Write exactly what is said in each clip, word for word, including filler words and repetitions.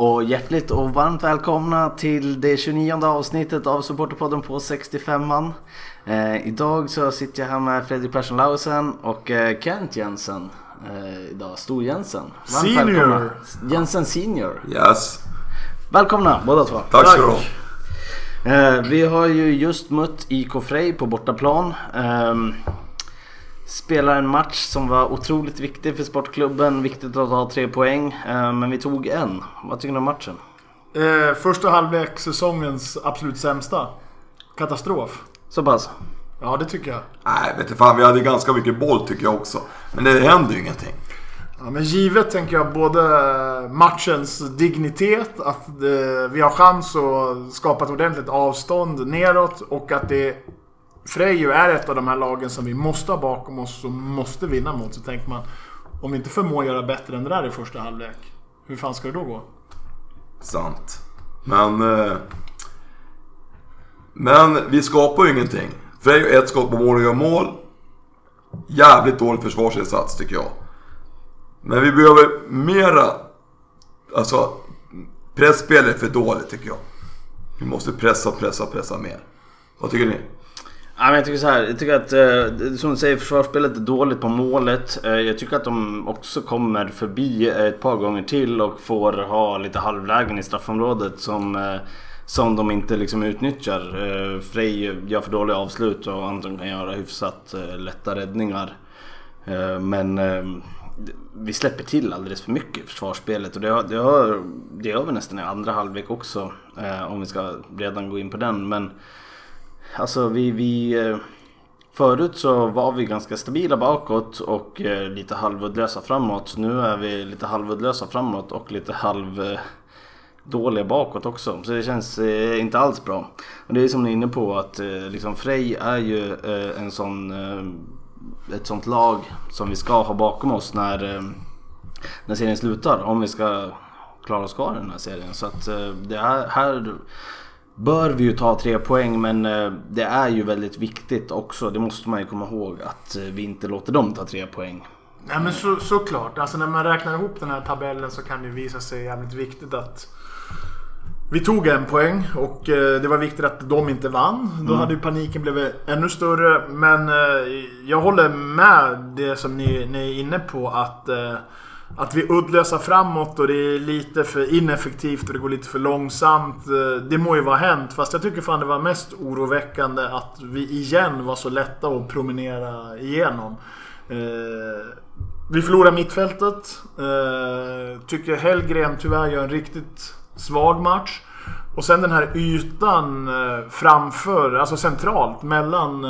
Och hjärtligt och varmt välkomna till det tjugonionde avsnittet av Supporterpodden på sextiofem man. Eh, idag så sitter jag här med Fredrik Persson Lausen och eh, Kent Jensen. Eh, idag, Stor Jensen. Varmt Senior. välkomna. Jensen Senior. Yes. Välkomna båda två. Tack så du ha. Eh, vi har ju just mött I K Frej på bortaplan. Eh, Spelar en match som var otroligt viktig för sportklubben. Viktigt att ha tre poäng. Eh, men vi tog en. Vad tycker du om matchen? Eh, första halvlek säsongens absolut sämsta. Katastrof. Så pass. Ja, det tycker jag. Nej, vet du fan, vi hade ganska mycket boll tycker jag också. Men det hände ju ingenting. Ja, men givet tänker jag både matchens dignitet, att eh, vi har chans att skapa ett ordentligt avstånd neråt, och att det Frej ju är ett av de här lagen som vi måste ha bakom oss och måste vinna mot. Så tänker man, om vi inte förmår göra bättre än det där i första halvlek, hur fan ska det då gå? Sant. Men eh, Men vi skapar ju ingenting. Frej ett skott på mål och gör mål. Jävligt dålig försvarsinsats tycker jag. Men vi behöver mera. Alltså pressspel är för dåligt tycker jag. Vi måste pressa, pressa, pressa mer. Vad tycker ni? Ja, men jag tycker så här, jag tycker att eh, som du säger, försvarsspelet är dåligt på målet. Eh, jag tycker att de också kommer förbi ett par gånger till och får ha lite halvlägen i straffområdet som, eh, som de inte liksom utnyttjar. Eh, Frej gör för dåliga avslut och Anton kan göra hyfsat eh, lätta räddningar. Eh, men eh, vi släpper till alldeles för mycket i försvarsspelet, och det har, det har, det gör vi nästan i andra halvlek också, eh, om vi ska redan gå in på den. Men alltså vi, vi förut så var vi ganska stabila bakåt och eh, lite halvuddlösa framåt. Nu är vi lite halvuddlösa framåt och lite halv eh, dåliga bakåt också. Så det känns eh, inte alls bra. Och det är som ni är inne på att eh, liksom Frej är ju eh, en sån eh, ett sånt lag som vi ska ha bakom oss när eh, när serien slutar, om vi ska klara oss kvar i den här serien. Så att eh, det här, här bör vi ju ta tre poäng, men eh, det är ju väldigt viktigt också. Det måste man ju komma ihåg, att eh, vi inte låter dem ta tre poäng. Nej, men så, såklart. Alltså när man räknar ihop den här tabellen så kan det visa sig jävligt viktigt att vi tog en poäng, och eh, det var viktigt att de inte vann. Då mm. hade ju paniken blivit ännu större. Men eh, jag håller med det som ni, ni är inne på, att eh, Att vi uddlösar framåt och det är lite för ineffektivt och det går lite för långsamt. Det må ju vara hänt, fast jag tycker fan det var mest oroväckande att vi igen var så lätta att promenera igenom. Vi förlorar mittfältet. Tycker Hellgren tyvärr gör en riktigt svag match. Och sen den här ytan framför, alltså centralt mellan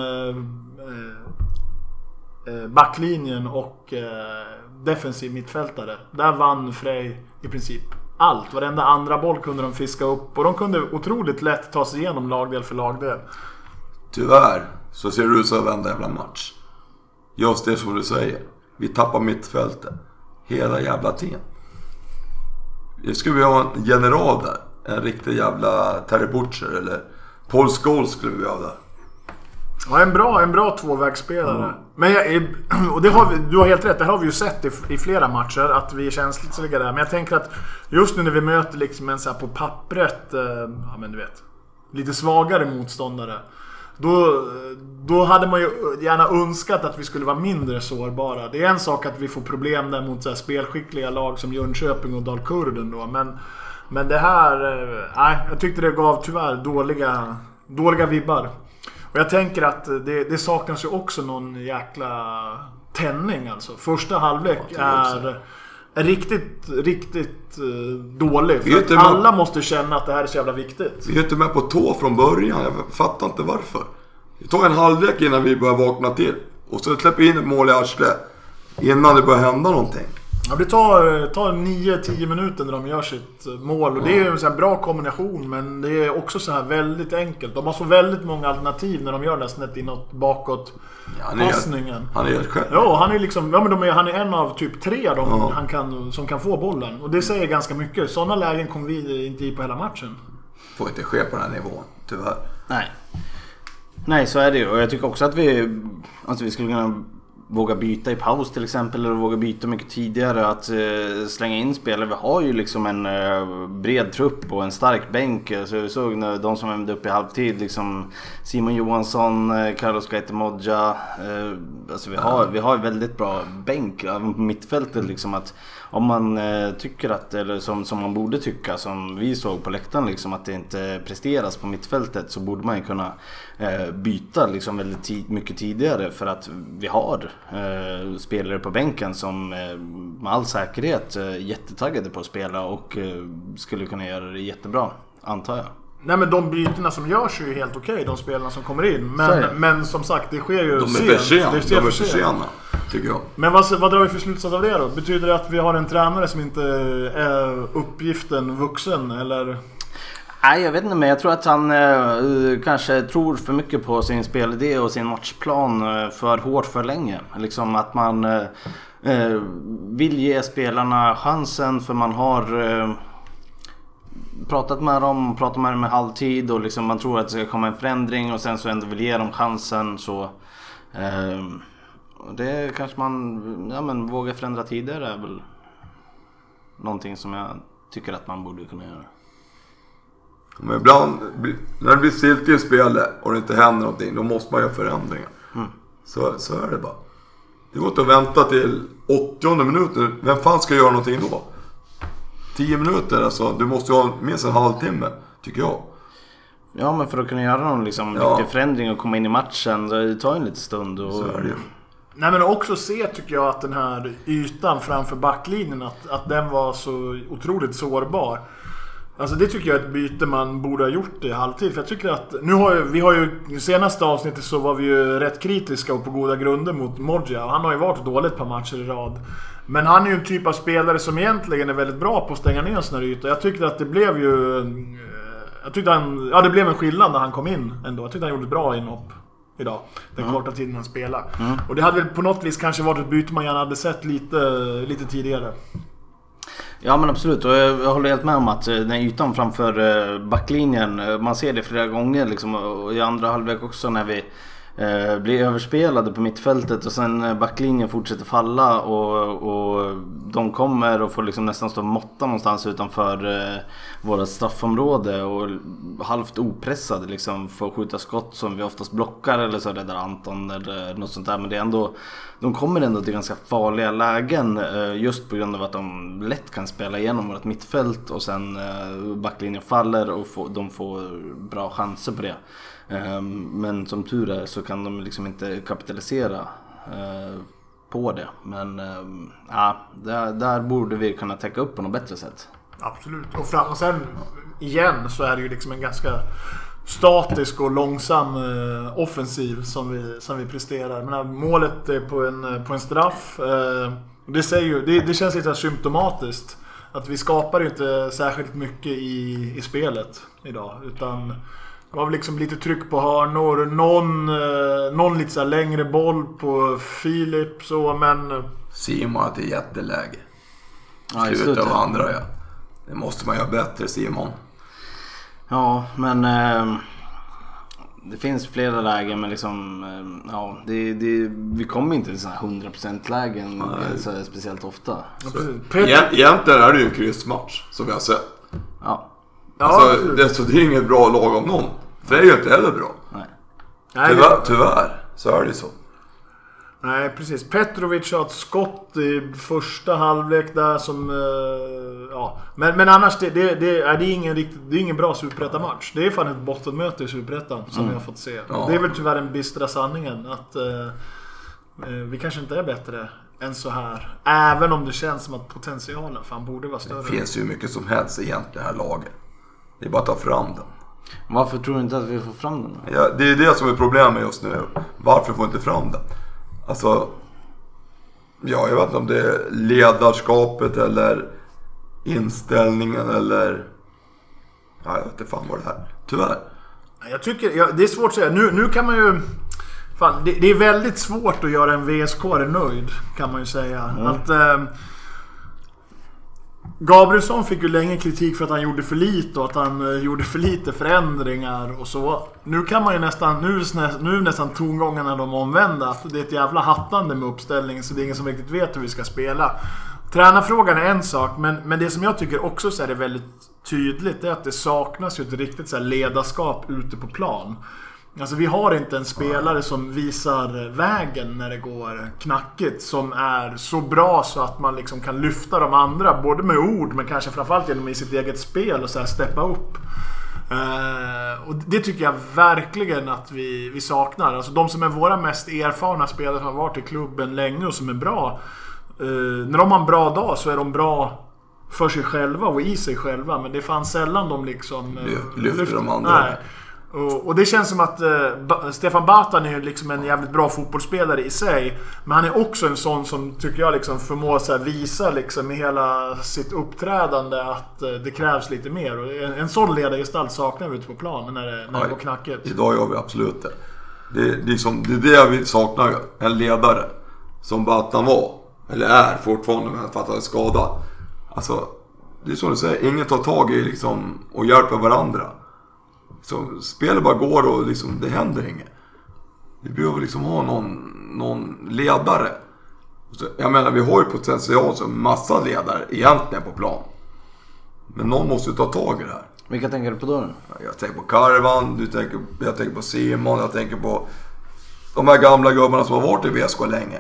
backlinjen och defensiv mittfältare. Där vann Frej i princip allt. Varenda andra boll kunde de fiska upp, och de kunde otroligt lätt ta sig igenom lagdel för lagdel. Tyvärr så ser det ut så vända jävla match. Just det som du säger. Vi tappar mittfältet hela jävla tiden. Det skulle vi ha en general där. En riktig jävla Terry Butcher eller Paul Scholes skulle vi ha där. Ja, en bra, en bra tvåvägsspelare. Mm. Men jag, och det har vi, du har helt rätt, det har vi ju sett i, i flera matcher att vi är känsliga där. Men jag tänker att just nu när vi möter liksom en så här på pappret, eh, ja men du vet, lite svagare motståndare, då, då hade man ju gärna önskat att vi skulle vara mindre sårbara. Det är en sak att vi får problem där mot så här spelskickliga lag som Jönköping och Dalkurden då, men, men det här, nej, eh, jag tyckte det gav tyvärr dåliga, dåliga vibbar. Och jag tänker att det, det saknas ju också någon jäkla tändning alltså. Första halvlek är, är riktigt, riktigt dålig. För att alla med, måste känna att det här är så jävla viktigt. Vi är inte med på tå från början. Jag fattar inte varför. Det tar en halvlek innan vi börjar vakna till. Och så släpper vi in ett mål i arslet innan det börjar hända någonting. Ja, det tar, tar nio till tio minuter när de gör sitt mål. Och det är en så här bra kombination, men det är också så här väldigt enkelt. De har så väldigt många alternativ när de gör nästan ett inåt bakåt ja, han är passningen. Helt, han är helt själv. Ja, han är liksom, ja, men de är, han är en av typ tre de, ja. han kan, som kan få bollen. Och det säger ganska mycket. Sådana lägen kommer vi inte i på hela matchen. Får inte ske på den här nivån, tyvärr. Nej. Nej, så är det ju. Och jag tycker också att vi, alltså vi skulle kunna våga byta i paus till exempel, eller våga byta mycket tidigare, att uh, slänga in spelare. Vi har ju liksom en uh, bred trupp och en stark bänk. Så jag såg när de som vände upp i halvtid, liksom Simon Johansson, uh, Carlos Gaetemodja, uh, alltså vi har, vi har väldigt bra bänk även på mittfältet liksom, att om man uh, tycker att, eller som, som man borde tycka, som vi såg på läktaren liksom, att det inte presteras på mittfältet, så borde man ju kunna uh, byta liksom väldigt tid, mycket tidigare, för att vi har uh, spelare på bänken som uh, med all säkerhet uh, jättetaggade på att spela och uh, skulle kunna göra det jättebra, antar jag. Nej, men de bytena som görs är ju helt okej, okay, de spelarna som kommer in. Men, men som sagt, det sker ju de är sent. För sent. Det de är för sena, tycker jag. Men vad, vad drar vi för slutsats av det då? Betyder det att vi har en tränare som inte är uppgiften vuxen, eller? Nej, jag vet inte, men jag tror att han eh, kanske tror för mycket på sin spelidé och sin matchplan eh, för hårt för länge. Liksom att man eh, vill ge spelarna chansen, för man har eh, pratat med dem, pratat med dem i halvtid, och liksom man tror att det ska komma en förändring, och sen så ändå vill ge dem chansen, så eh, det kanske man ja, men vågar förändra tidigare är väl någonting som jag tycker att man borde kunna göra. Men ibland, när det blir stilt i spelet och det inte händer någonting, då måste man göra förändringar. Mm. Så, så är det bara. Det går inte att vänta till åttionde minuten. Vem fan ska göra någonting då? Tio minuter, alltså. Du måste ju ha minst en halvtimme, tycker jag. Ja, men för att kunna göra någon liksom, ja. riktig förändring och komma in i matchen, det tar en lite stund. Och... Så är det ju. Nej, men också se, tycker jag, att den här ytan framför backlinjen, att, att den var så otroligt sårbar. Alltså det tycker jag är ett byte man borde ha gjort i halvtid. För jag tycker att, nu har ju, vi har ju i senaste avsnittet så var vi ju rätt kritiska och på goda grunder mot Modja. Han har ju varit dåligt på matcher i rad. Men han är ju en typ av spelare som egentligen är väldigt bra på att stänga ner en sån här yta. Jag tyckte att det blev ju... Jag tyckte han, ja, det blev en skillnad när han kom in ändå. Jag tyckte han gjorde ett bra inhopp idag, den mm. korta tiden han spelade. Mm. Och det hade väl på något vis kanske varit ett byte man gärna hade sett lite, lite tidigare. Ja, men absolut, och jag håller helt med om att den ytan framför backlinjen, man ser det flera gånger liksom, och i andra halvlek också när vi eh, blir överspelade på mittfältet och sen backlinjen fortsätter falla, och, och de kommer och får liksom nästan stå måtta någonstans utanför eh, våra straffområde och halvt opressade liksom, får skjuta skott som vi oftast blockar, eller så räddar Anton eller något sånt där, men det är ändå, de kommer ändå till ganska farliga lägen eh, just på grund av att de lätt kan spela igenom vårt mittfält, och sen eh, backlinjen faller och få, de får bra chanser på det. Men som tur är så kan de liksom inte kapitalisera eh, på det. Men eh, ja, där, där borde vi kunna täcka upp på något bättre sätt. Absolut. Och, fram, och sen igen så är det ju liksom en ganska statisk och långsam eh, offensiv som vi, som vi presterar. Men målet är på en, på en straff. Eh, det, säger ju, det, det känns lite symptomatiskt att vi skapar inte särskilt mycket i, i spelet idag, utan det var liksom lite tryck på hörnor, någon, eh, någon lite så här längre boll på Filip, så, men... Simon att det är jätteläge. Ja, Slutet av andra, ja. Det måste man göra bättre, Simon. Ja, men eh, det finns flera lägen, men liksom, eh, ja, det, det, vi kommer inte till sådana här hundra procent lägen så speciellt ofta. Så, egentligen är det ju en kryssmatch, som vi har sett. Ja. Alltså, det, så det är inget bra lag om någon. För det är ju inte heller bra. Nej. Tyvärr, tyvärr så är det så. Nej, precis. Petrovic har ett skott i första halvlek där som... Uh, ja. men, men annars, det, det, det, är det, ingen riktigt, det är ingen bra Superettan-match. Det är fan ett bottenmöte i Superettan som mm. vi har fått se. Ja. Det är väl tyvärr den bistra sanningen att uh, uh, vi kanske inte är bättre än så här. Även om det känns som att potentialen fan borde vara större. Det finns ju mycket som helst egentligen det här laget. Det är bara att ta fram den. Varför tror du inte att vi får fram den? Ja, det är det som är problemet just nu. Varför får vi inte fram den? Alltså, ja, jag vet inte om det är ledarskapet eller inställningen eller... Ja, jag vet inte fan vad det här. Tyvärr. Jag tycker, ja, det är svårt att säga. Nu, nu kan man ju... Fan, det, det är väldigt svårt att göra en V S K nöjd, kan man ju säga. Mm. Att... Eh, Gabrielsson fick ju länge kritik för att han gjorde för lite och att han uh, gjorde för lite förändringar och så. Nu kan man ju nästan, nu, nu nästan tongångarna de omvända, att det är ett jävla hattande med uppställningen så det är ingen som riktigt vet hur vi ska spela. Tränarfrågan är en sak, men, men det som jag tycker också så är det väldigt tydligt är att det saknas ju ett riktigt så här ledarskap ute på plan. Alltså vi har inte en spelare som visar vägen när det går knackigt, som är så bra så att man liksom kan lyfta de andra både med ord men kanske framförallt genom i sitt eget spel och så här steppa upp. Uh, och det tycker jag verkligen att vi, vi saknar. Alltså de som är våra mest erfarna spelare som har varit i klubben länge och som är bra, uh, när de har en bra dag så är de bra för sig själva och i sig själva, men det fanns sällan de liksom uh, lyfter, lyfter de andra. Nej. Och, och det känns som att uh, Stefan Batan är liksom en jävligt bra fotbollsspelare i sig, men han är också en sån som tycker jag liksom förmår så här visa liksom i hela sitt uppträdande att uh, det krävs lite mer, och en, en sån ledargestalt saknar vi ute på planen när det, när det går knackigt. Idag gör vi absolut det. Det är, liksom, det är det vi saknar, en ledare som Batan var, eller är fortfarande, för att han är skadad. Alltså, det är som du säger, ingen tar tag i liksom, och hjälper varandra. Så spelet bara går och liksom, det händer inget. Vi behöver liksom ha någon, någon ledare. Så, jag menar, vi har ju potential som massa ledare egentligen på plan. Men någon måste ju ta tag i det här. Vilka tänker du på då? Jag tänker på Karvan, du tänker, jag tänker på Simon, jag tänker på de här gamla gubbarna som har varit i V S K länge.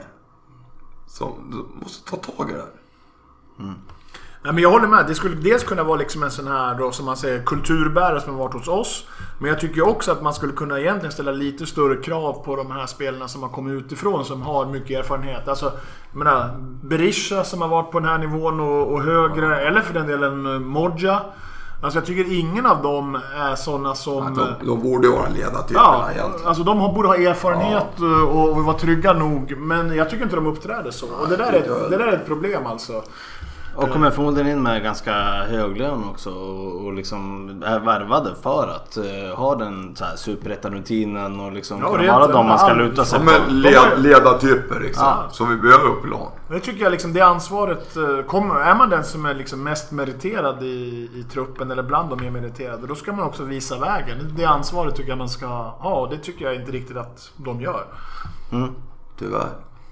Så du måste ta tag i det här. Mm. Ja, men jag håller med. Det skulle dels kunna vara liksom en sån här då, som man säger, kulturbärare som har varit hos oss. Men jag tycker också att man skulle kunna egentligen ställa lite större krav på de här spelarna som har kommit utifrån, som har mycket erfarenhet. Alltså, jag menar, Berisha som har varit på den här nivån och, och högre, eller för den delen Modja. Alltså jag tycker ingen av dem är sådana som... Ja, de, de borde vara ledartyperna ja, egentligen. Alltså de borde ha erfarenhet ja. och, och vara trygga nog. Men jag tycker inte de uppträder så. Och det där, är, det där är ett problem alltså. Och kommer förmodligen in med ganska hög lön också och, och liksom är värvade för att uh, ha den så här superettarrutinen och liksom ja, kunna vara de man ska luta sig på. Ja, men led, ledartyper liksom, ja. Som vi behöver upp i plan. Det tycker jag liksom, det ansvaret kommer, är man den som är liksom mest meriterad i, i truppen eller bland de mer meriterade, då ska man också visa vägen. Det ansvaret tycker jag man ska ha, och det tycker jag inte riktigt att de gör. Mm. Tyvärr.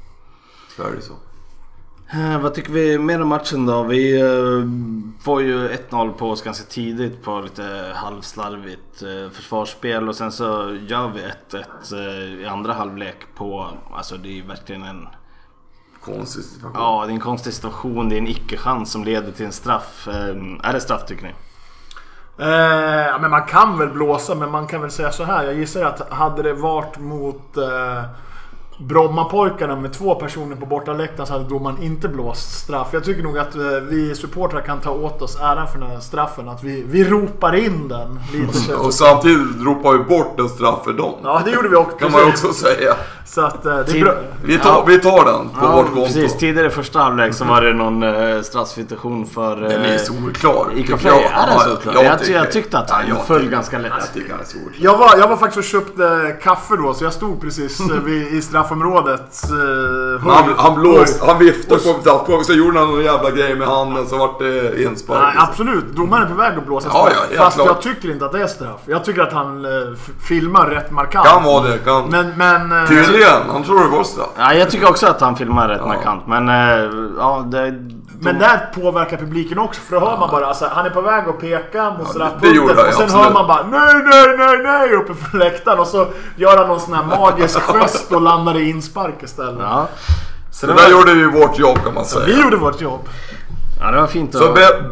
Så är det så. Eh, vad tycker vi mer om matchen då? Vi eh, får ju ett noll på oss ganska tidigt på lite halvslarvigt eh, försvarsspel, och sen så gör vi ett ett eh, i andra halvlek på, alltså det är ju verkligen en konstig situation. Ja, det är en konstig situation, det är en icke-chans som leder till en straff. Eh, är det straff tycker ni? Eh, ja, men man kan väl blåsa, men man kan väl säga så här. Jag gissar att hade det varit mot eh, Brommapojkarna med två personer på bortaläktaren så hade domaren inte blåst straff. Jag tycker nog att vi supportrar kan ta åt oss äran för den här straffen, att vi, vi ropar in den lite. Och samtidigt ropar vi bort en straff för dem. Ja, det gjorde vi också. Kan man också säga. Så att det är bra. Vi tar, ja. vi tar den på ja, vårt konto. Precis, tidigare första halvlek så var det någon uh, straffsituation för uh, den är solklar. I kafé, är den solklar? Jag, jag, jag tyckte att han ja, föll ganska lätt. Jag tycker han är solklar. Jag var, jag var faktiskt och köpte kaffe då, så jag stod precis vid, i straffområdet. Uh, han, han blåste, han viftade på straffområdet, så gjorde han någon jävla grej med handen, så vart det inspark. Nej, absolut, domaren är på väg att blåsa straff. Ja, ja, fast klart. Jag tycker inte att det är straff. Jag tycker att han uh, filmar rätt markant. Kan vara det, kan. Men, men, uh, tydligen, han tror det var straff. Ja, jag tycker också att han filmar rätt ja. markant. Men uh, ja, det... Men där påverkar publiken också, för då hör man bara, alltså, han är på väg att peka mot ja, straffpunkten, och sen absolut. hör man bara nej, nej, nej, nej uppe för läktaren, och så gör han någon sån här magisk gest och landar i inspark istället. Ja. Så det, det där var... gjorde vi vårt jobb, kan man säga. Ja, vi gjorde vårt jobb. Ja, det var fint. Så be...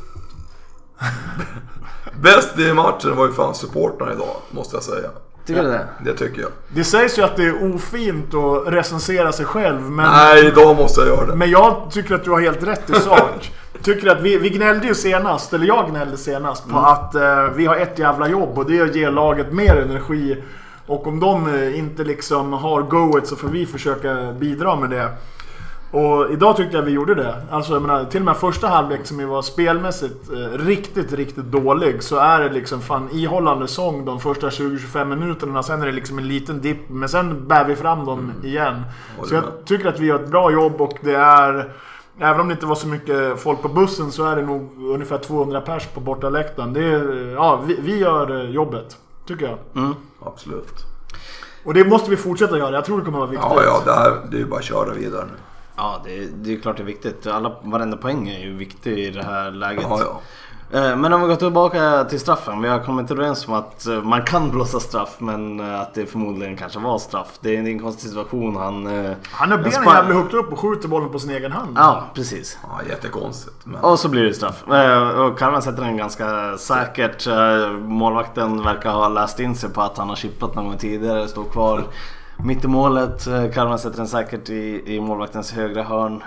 bäst i matchen var ju fan supportarna idag, måste jag säga. Tycker du det? Det tycker jag. Det sägs ju att det är ofint att recensera sig själv, men... Nej, idag måste jag göra det. Men jag tycker att du har helt rätt i sak. Tycker att vi, vi gnällde ju senast, eller jag gnällde senast på mm. att eh, vi har ett jävla jobb, och det är att ge laget mer energi. Och om de eh, inte liksom har goet, så får vi försöka bidra med det. Och idag tyckte jag vi gjorde det. Alltså jag menar, till och med första halvlek som ju var spelmässigt eh, riktigt, riktigt dålig, så är det liksom fan ihållande sång de första tjugo till tjugofem minuterna. Sen är det liksom en liten dipp, men sen bär vi fram dem mm. igen. Så jag tycker att vi gör ett bra jobb, och det är även om det inte var så mycket folk på bussen så är det nog ungefär tvåhundra pers på bortaläktaren. Det är, ja, vi, vi gör jobbet, tycker jag. Mm. Absolut. Och det måste vi fortsätta göra. Jag tror det kommer vara viktigt. Ja, ja det, här, det är bara att köra vidare nu. Ja, det, det är klart det är viktigt. Alla, varenda poäng är ju viktig i det här läget. Ja, ja. Men om vi går tillbaka till straffen. Vi har kommit överens om att man kan blåsa straff, men att det förmodligen kanske var straff. Det är en konstig situation. Han, han har benen spa- jävligt högt upp och skjuter bollen på sin egen hand. Ja, precis. Ja, jättekonstigt. Men... Och så blir det straff. Och Karvan sätter den ganska säkert. Målvakten verkar ha läst in sig på att han har chippat någon gång tidigare. Står kvar mitt i målet. Karvan sätter den säkert i, i målvaktens högra hörn.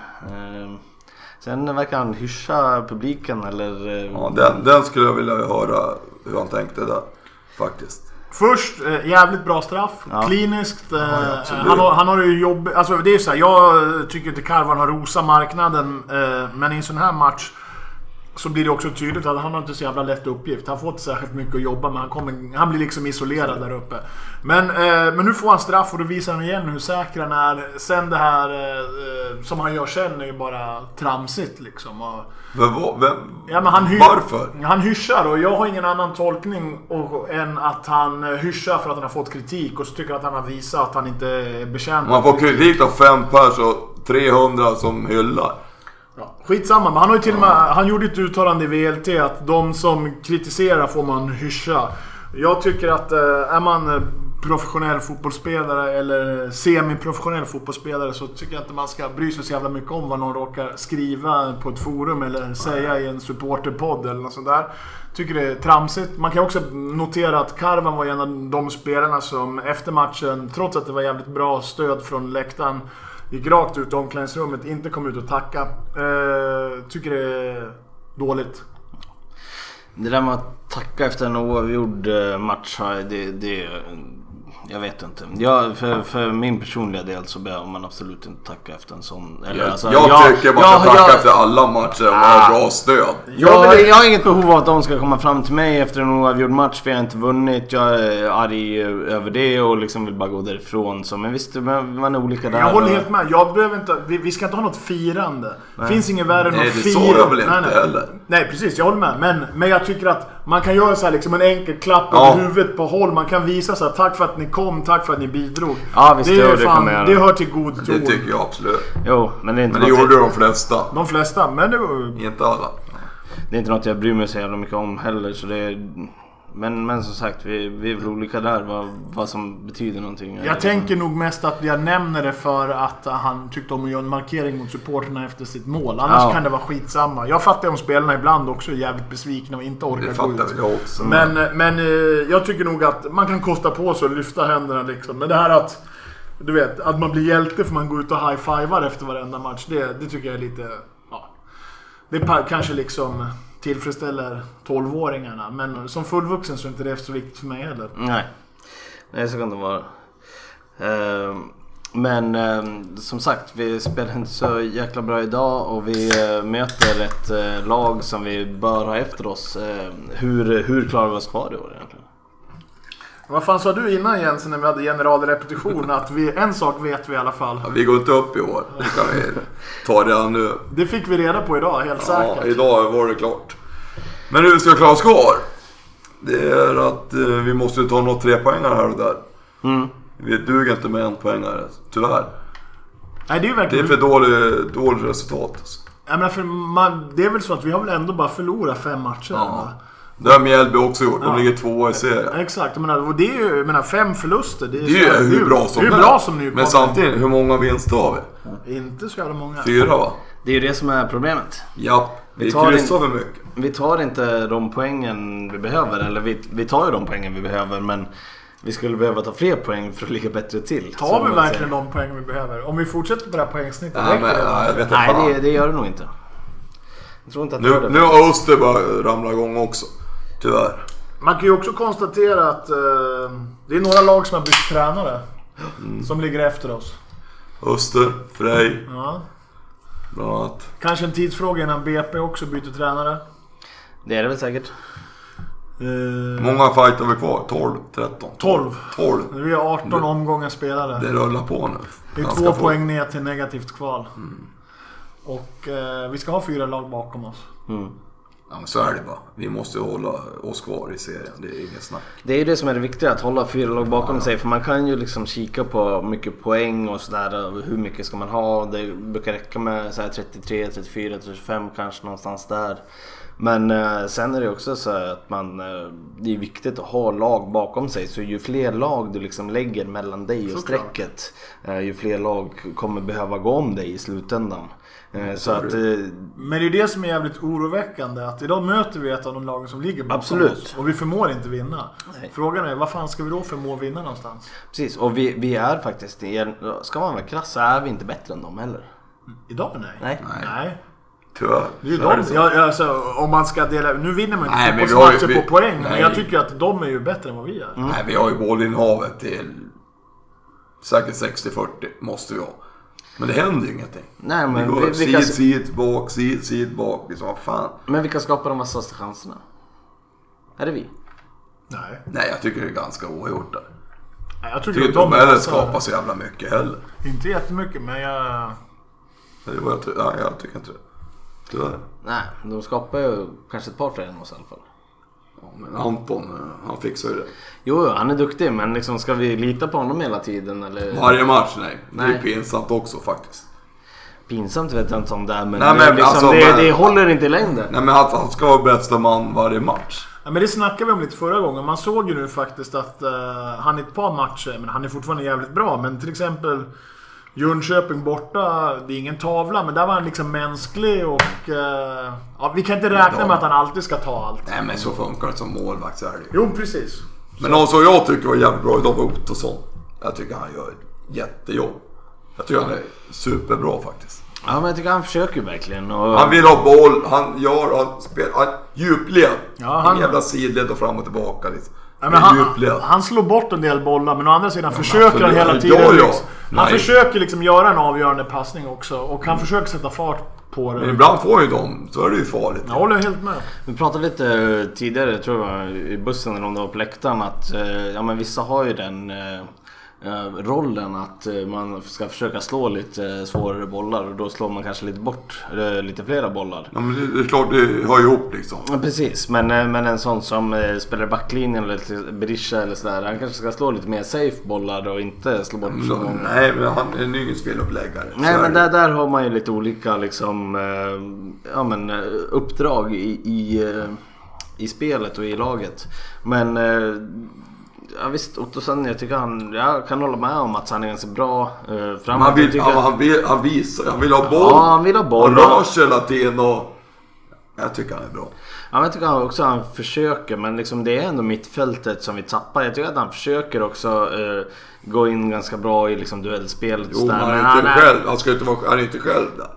Sen verkar han hyscha publiken eller... Ja, den, den skulle jag vilja höra hur han tänkte där, faktiskt. Först, eh, jävligt bra straff. Ja. Kliniskt. Eh, ja, han, har, han har ju jobb... Alltså det är så här, jag tycker inte Karvan har rosa marknaden. Eh, men i en sån här match så blir det också tydligt att han har inte så jävla lätt uppgift. Han får inte särskilt mycket att jobba med. Han, kommer, han blir liksom isolerad där uppe. Men, eh, men nu får han straff och då visar han igen hur säker han är. Sen det här eh, som han gör sen är ju bara tramsigt liksom. Och, vem, vem, ja, men han hy- varför? Han hyschar och jag har ingen annan tolkning och, än att han hyschar för att han har fått kritik och så tycker att han har visat att han inte är bekänd. Man får kritik av fem pers och trehundra som hyllar. Ja, skitsamma, men han har ju till och med, han gjorde ett uttalande i V L T att de som kritiserar får man hyscha. Jag tycker att äh, är man professionell fotbollsspelare eller semi-professionell fotbollsspelare så tycker jag inte man ska bry sig så jävla mycket om vad någon råkar skriva på ett forum eller säga i en supporterpodd eller något sånt där. Tycker det är tramsigt. Man kan också notera att Karvan var en av de spelarna som efter matchen, trots att det var jävligt bra stöd från läktaren, gick rakt ut i omklädningsrummet, inte kom ut och tacka. Eh, tycker det är dåligt. Det där med att tacka efter en oavgjord match, det, det, jag vet inte. Jag, för, för min personliga del så behöver man absolut inte tacka efter en sån. Eller, jag, alltså, jag, jag tycker man ska jag, tacka jag, efter alla matcher och ha bra stöd. Jag, jag har inget behov av att de ska komma fram till mig efter en oavgjord match, för jag har inte vunnit. Jag är arg över det och liksom vill bara gå därifrån. Så, men visst, man är olika där. Jag håller och... helt med. Jag behöver inte, vi, vi ska inte ha något firande. Det finns ingen värre än att fira. Nej, det så väl inte nej, nej. heller. Nej, precis. Jag håller med. Men, men jag tycker att man kan göra så här liksom en enkel klapp ja. över huvudet på håll. Man kan visa så här, tack för att ni kom, tack för att ni bidrog. Ja, visst, det, är det, fan, det, det hör till god ton. Det tycker jag absolut. Jo, men det är inte men det gjorde de flesta. De flesta, men det var... Inte alla. Det är inte något jag bryr mig så jävla mycket om heller, så det är... Men, men som sagt, vi, vi är väl olika där, vad, vad som betyder någonting. Jag tänker nog mest att jag nämner det för att han tyckte om att göra en markering mot supporterna efter sitt mål. Annars ja. kan det vara skitsamma. Jag fattar om spelarna ibland också är jävligt besvikna och inte orkar gå ut. Det fattar jag också. Men, men jag tycker nog att man kan kosta på sig och lyfta händerna liksom. Men det här att, du vet, att man blir hjälte för man går ut och high-fivar efter varenda match, det, det tycker jag är lite... Ja, det är kanske liksom... tillfredsställer tolvåringarna, men som fullvuxen så är inte det så viktigt för mig heller. Nej, nej så kan det vara. Uh, men uh, som sagt, vi spelar inte så jäkla bra idag och vi uh, möter ett uh, lag som vi bör ha efter oss. Uh, hur, hur klarar vi oss kvar i år egentligen? Vad fan sa du innan Jens när vi hade generalrepetition att vi, en sak vet vi i alla fall. Ja, vi går inte upp i år. Det kan vi ta redan nu. Det fick vi reda på idag, helt ja, säkert. Idag var det klart. Men hur ska vi klara oss kvar? Det är att eh, vi måste ta något tre poängar här och där. Mm. Vi duger inte med en poängare, tyvärr. Nej, det är verkligen... Det är för dåligt dålig resultat. Alltså. Ja, men för man, det är väl så att vi har väl ändå bara förlorat fem matcher. Ja. Det har Mjällby också gjort. De ja. ligger två i serien. Exakt. Jag menar, och det är ju jag menar, fem förluster. Det är, det är ju hur bra som det är bra som nu. Men samtidigt, hur många vinster har vi? Inte så jävla många. Fyra, va? Det är ju det som är problemet. Ja, vi, vi kryssar för mycket. Vi tar inte de poängen vi behöver. Eller vi, vi tar ju de poängen vi behöver. Men vi skulle behöva ta fler poäng för att ligga bättre till. Tar vi verkligen de poängen vi behöver? Om vi fortsätter på det här poängsnittet. Nej, men, nej, jag vet inte. Nej, det, det gör det nog inte. Jag tror inte att nu, det nu har Öster bara ramlat igång också. Tyvärr. Man kan ju också konstatera att uh, det är några lag som har bytt tränare. Mm. Som ligger efter oss. Öster, Frej. Ja. Bland annat. Kanske en tidsfråga innan B P också byter tränare. Det är det väl säkert. Uh, Många fight har vi kvar? tolv, tretton tolv. tolv. Vi har arton det, omgångar spelare. Det rullar på nu. Det är två poäng ner till negativt kval. Mm. Och eh, vi ska ha fyra lag bakom oss. Mm. Ja, men så är det bara. Vi måste hålla oss kvar i serien. Det är inget snack. Det är ju det som är det viktiga, att hålla fyra lag bakom ja. sig. För man kan ju liksom kika på mycket poäng och sådär. Hur mycket ska man ha? Det brukar räcka med så här trettiotre, trettiofyra, trettiofem kanske någonstans där. Men eh, sen är det också så att man, eh, det är viktigt att ha lag bakom sig. Så ju fler lag du liksom lägger mellan dig och strecket, eh, ju fler lag kommer behöva gå om dig i slutändan. Eh, så att, eh, Men det är det som är jävligt oroväckande, att idag möter vi ett av de lagen som ligger bakom absolut. oss. Och vi förmår inte vinna. Nej. Frågan är, vad fan ska vi då förmå vinna någonstans? Precis, och vi, vi är faktiskt, ska man vara krass så är vi inte bättre än dem heller. Idag nej. Nej. Nej. nej. Tyvärr. Det är ju de, ja, alltså, om man ska dela, nu vinner man Nej, inte men vi matcher har ju- på poäng, nej. men jag tycker att de är ju bättre än vad vi är. Mm. Nej, vi har ju bollinnehavet till säkert sextio fyrtio måste vi ha. Men det händer ju ingenting. Nej, Vi men går vi, vilka, sid, sid, bak, sid, sid, bak. Liksom, vad fan. men vilka skapar de vassaste chanserna? Är det vi? Nej. Nej, jag tycker det är ganska ogjort där. Nej, jag Jag tycker tycker att inte de de heller så- skapar så jävla mycket heller. Inte jättemycket, men jag... Det var jag, ty- ja, jag tycker inte det. Tyvärr. Nej, de skapar ju kanske ett par fler än oss i alla fall. Ja, men Anton, eh, han fixar ju det. Jo, han är duktig, men liksom, ska vi lita på honom hela tiden? Eller? Varje match, nej. Det är Nej. pinsamt också faktiskt. Pinsamt vet jag inte om det är, men, Nej, men liksom, alltså, det, men- det håller inte i längden. Nej, men att han ska vara bästa man varje match. Ja, men det snackade vi om lite förra gången. Man såg ju nu faktiskt att uh, han i ett par matcher, men han är fortfarande jävligt bra. Men till exempel Jönköping borta, det är ingen tavla, men där var han liksom mänsklig och... Uh, ja, vi kan inte räkna Ja. med att han alltid ska ta allt. Nej, men så funkar det som målvakt, så är det ju. Jo, precis. Men någon som jag tycker var jävligt bra idag var Ottosson. Jag tycker han gör ett jättejobb. Jag tycker han är superbra faktiskt. Ja, men jag tycker han försöker ju verkligen. Och... Han vill ha boll, han gör, han spelar, han djupled. Ja, han- En jävla sidled och fram och tillbaka lite. Ja, men Men han, djupled. han slår bort en del bollar, men å andra sidan försöker han absolut. hela Ja, tiden. ja. Liksom, han Nej. försöker liksom göra en avgörande passning också. Och han försöker sätta fart på det. Men ibland får ju de, så är det ju farligt. Jag håller helt med. Vi pratade lite eh, tidigare, jag tror jag, i bussen eller om det var på läktaren, att eh, ja, men vissa har ju den eh, eh, rollen att eh, man ska försöka slå lite eh, svårare bollar, och då slår man kanske lite bort eh, lite flera bollar. Ja, men det, det är klart, det hör ju ihop liksom. Ja, precis, men, eh, men en sån som eh, spelar backlinjen eller till Berisha eller sådär, han kanske ska slå lite mer safe bollar och inte slå bort så Men, många. nej, men han är en ingen speluppläggare. Så Nej, är men det. där, där har man ju lite olika liksom, eh, ja, men, eh, uppdrag i, i, eh, i spelet och i laget. Men eh, ja, visst, Ottosson, jag tycker han, jag kan hålla med om att han är ganska bra eh, Men framåt. han, vill, Jag tycker han, att- han, vill, han visar, han vill ha boll. Ja, han vill ha boll. Han rör sig hela tiden och... Jag tycker han är bra. Ja, men jag tycker han också han försöker, men liksom det är ändå mittfältet som vi tappar. Jag tycker att han försöker också eh, gå in ganska bra i liksom duellspelet. Jo, men där. han Men är inte han är- själv. Han ska inte vara, han är inte själv där.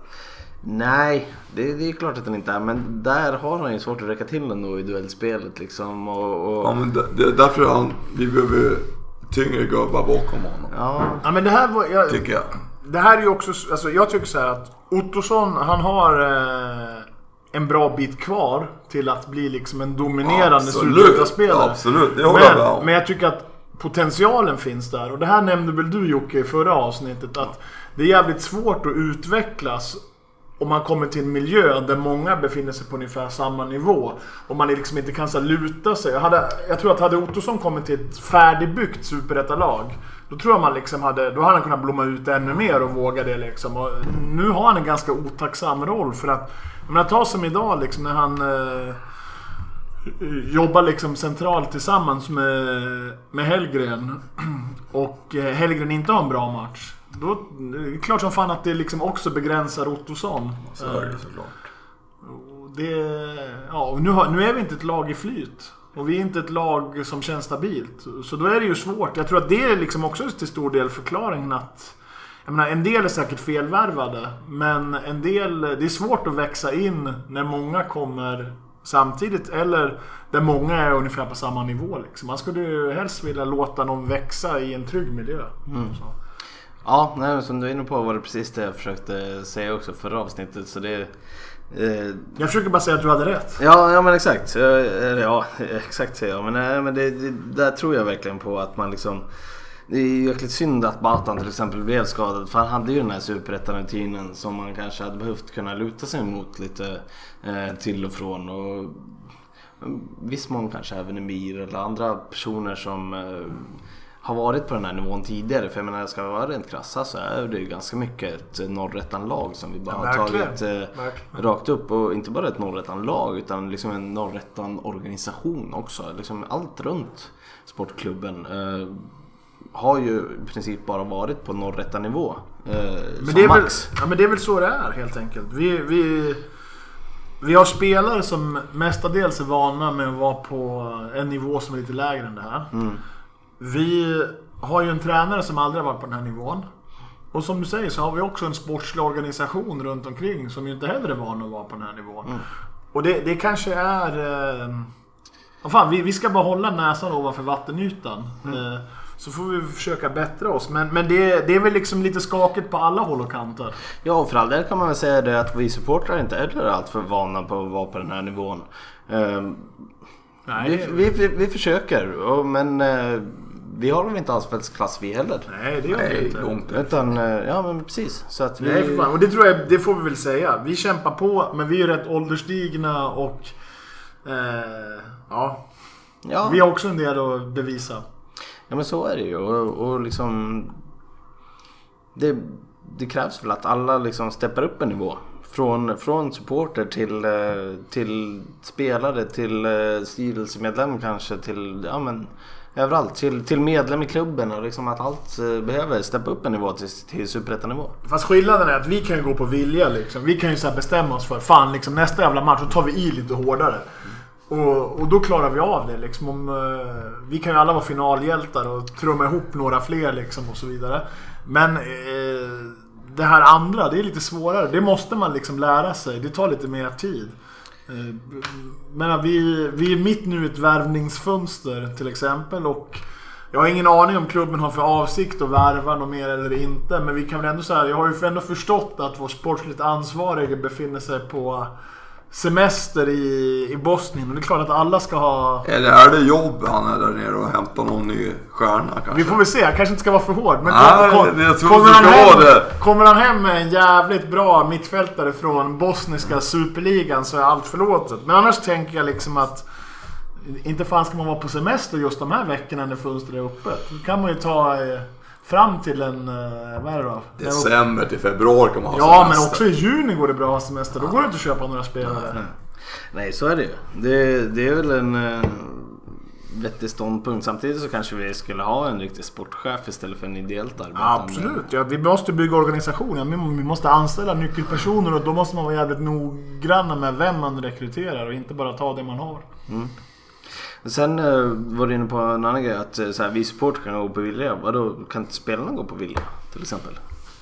Nej, det, det är klart att han inte är. Men där har han ju svårt att räcka till ändå i duellspelet liksom. Och, och... Ja, men det, det är därför han, vi behöver tyngre gubbar bakom honom. Ja. Ja, men det här var... Jag, Tycker jag. Det här är ju också... Alltså, jag tycker så här att Ottosson, han har eh, en bra bit kvar till att bli liksom en dominerande Absolut, superettan-spelare. absolut, det håller jag med men, om. men jag tycker att potentialen finns där. Och det här nämnde väl du, Jocke, i förra avsnittet. Att det är jävligt svårt att utvecklas om man kommer till en miljö där många befinner sig på ungefär samma nivå. Och man liksom inte kan så här luta sig. Jag, hade, jag tror att hade Ottosson kommit till ett färdigbyggt superettalag, då tror jag man liksom hade, då hade han kunnat blomma ut ännu mer och våga det liksom. Och nu har han en ganska otacksam roll för att, jag menar, ta som idag liksom när han eh, jobbar liksom centralt tillsammans med, med Hellgren och eh, Hellgren inte har en bra match. Då det är klart som fan att det liksom också begränsar Ottosson. Så är det såklart. Och det, ja, och nu, har, nu är vi inte ett lag i flyt. Och vi är inte ett lag som känns stabilt. Så då är det ju svårt. Jag tror att det är liksom också till stor del förklaringen att, jag menar, en del är säkert felvärvade, men en del, det är svårt att växa in när många kommer samtidigt, eller där många är ungefär på samma nivå liksom. Man skulle ju helst vilja låta någon växa i en trygg miljö. Mm. Så. Ja, nej, som du är inne på var det precis det jag försökte säga också förra avsnittet. Så det, eh, Jag försöker bara säga att du hade rätt. ja, ja, men exakt. Ja, ja exakt säger jag. Men, nej, men det, det, där tror jag verkligen på att man liksom... Det är ju jäkligt synd att Batan till exempel blev skadad, för han hade ju den här superettan-rutinen som man kanske hade behövt kunna luta sig mot lite eh, till och från, och viss mån kanske även Emir eller andra personer som eh, har varit på den här nivån tidigare. För jag menar, ska vara rent krassa så är det ju ganska mycket ett Norrettan-lag som vi bara ja, har tagit eh, rakt upp. Och inte bara ett Norrettan-lag utan liksom en Norrettan-organisation också. Liksom allt runt sportklubben eh, har ju i princip bara varit på Norrettan-nivå. Eh, men, det är väl, ja, men det är väl så det är helt enkelt. Vi... vi... Vi har spelare som mestadels är vana med att vara på en nivå som är lite lägre än det här. Mm. Vi har ju en tränare som aldrig har varit på den här nivån. Och som du säger så har vi också en sportslig organisation runt omkring som ju inte heller är van att vara på den här nivån. Mm. Och det, det kanske är... Eh, vad fan, vi, vi ska bara hålla näsan ovanför vattenytan. Mm. Eh, så får vi försöka bättra oss. Men, men det, det är väl liksom lite skakigt på alla håll och kanter. Ja, och för all del kan man väl säga det att vi supportrar inte är allt för vana på att vara på den här nivån. Uh, Nej. Vi, vi, vi, vi försöker, och, men uh, vi har väl inte alls för klass vi heller. Nej, det gör vi inte. Långt. Utan, uh, ja men precis. Så att vi... Nej, för fan. Och det tror jag, det får vi väl säga. Vi kämpar på, men vi är rätt ålderstigna och uh, ja. ja, vi har också en del att bevisa. Ja, men så är det ju, och, och liksom det, det krävs väl att alla liksom steppar upp en nivå från, från supporter till, till spelare, till styrelsemedlem kanske, till ja men överallt, till, till medlem i klubben, och liksom att allt behöver steppa upp en nivå till, till superettanivå. Fast skillnaden är att vi kan ju gå på vilja liksom. Vi kan ju så här bestämma oss för fan liksom, nästa jävla match så tar vi i lite hårdare. Och, och då klarar vi av det liksom. Om, uh, vi kan ju alla vara finalhjältar och trumma ihop några fler liksom och så vidare. Men uh, det här andra, det är lite svårare. Det måste man liksom lära sig. Det tar lite mer tid. uh, Men vi, vi är mitt nu i ett värvningsfönster till exempel. Och jag har ingen aning om klubben har för avsikt att värva något mer eller inte. Men vi kan väl ändå säga, jag har ju ändå förstått att vår sportsligt ansvariga befinner sig på semester i, i Bosnien, och det är klart att alla ska ha... Eller är det jobb han är där nere och hämtar någon ny stjärna kanske? Vi får väl se, han kanske inte ska vara för hård, men Nej, kom, det, jag tror kommer, det han hem, det. kommer han hem med en jävligt bra mittfältare från bosniska superligan så är allt förlåtet. Men annars tänker jag liksom att inte fan ska man vara på semester just de här veckorna när fönstret är öppet. Då kan man ju ta fram till en, vad är det då? December till februari kan man ha ja, semester. Men också i juni går det bra att ha semester. Då går det inte att köpa några spelare. Nej, Nej så är det ju. Det, det är väl en uh, vettig ståndpunkt. Samtidigt så kanske vi skulle ha en riktig sportchef istället för en ideellt arbete. Ja, absolut. Ja, vi måste bygga organisationen. Vi måste anställa nyckelpersoner, och då måste man vara jävligt noggranna med vem man rekryterar och inte bara ta det man har. Mm. Sen uh, var du inne på en annan grej att uh, så här, vi support kan gå på vilja. Vadå, kan inte spelarna gå på vilja till exempel?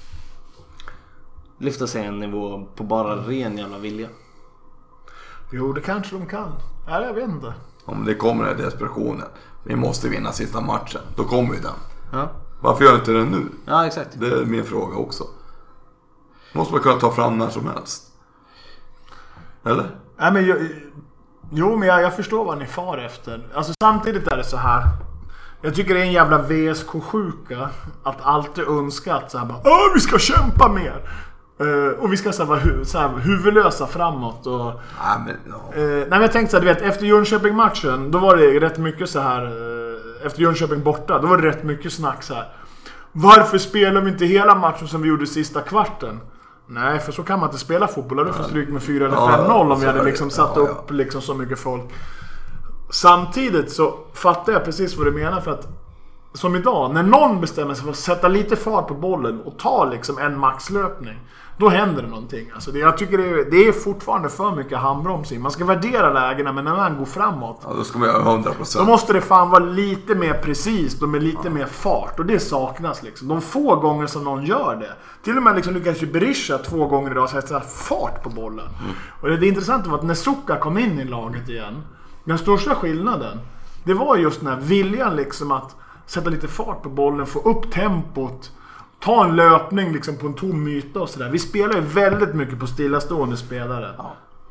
Lyfta sig en nivå på bara ren jävla vilja. Jo, det kanske de kan. Nej, jag vet inte. Om det kommer den desperationen, vi måste vinna sista matchen, då kommer ju den. Ja. Varför gör inte den nu? Ja, exakt. Det är min fråga också. Måste man kunna ta fram när som helst. Eller? Nej, men jag, jo, men jag, jag förstår vad ni far efter. Alltså samtidigt är det så här. Jag tycker det är en jävla V S K-sjuka att alltid önska att så här bara, åh, vi ska kämpa mer. Uh, och vi ska så här, vara hu- så här, huvudlösa framåt. Och, nej, men, no. uh, nej, men jag tänkte så här, du vet, efter Jönköping-matchen, då var det rätt mycket så här. Uh, efter Jönköping borta, då var det rätt mycket snack så här. Varför spelar vi inte hela matchen som vi gjorde sista kvarten? Nej, för så kan man inte spela fotboll. Du får stryk med fyra eller fem noll om vi hade liksom satt ja, upp liksom så mycket folk. Samtidigt så fattar jag precis vad du menar, för att som idag, när någon bestämmer sig för att sätta lite fart på bollen och ta liksom en maxlöpning, då händer det någonting. Alltså det, jag tycker det är, det är fortfarande för mycket handbromsing. Man ska värdera lägena, men när man går framåt, ja, då ska man göra hundra procent. Då måste det fan vara lite mer precis och med lite ja. mer fart. Och det saknas liksom. De få gånger som någon gör det. Till och med liksom lyckas ju Berisha två gånger idag så här fart på bollen. Mm. Och det, det intressanta var att när Suka kom in i laget igen, den största skillnaden, det var just den här viljan liksom att sätta lite fart på bollen, få upp tempot, ta en löpning liksom på en tom yta och sådär. Vi spelar ju väldigt mycket på stillastående spelare. Ja.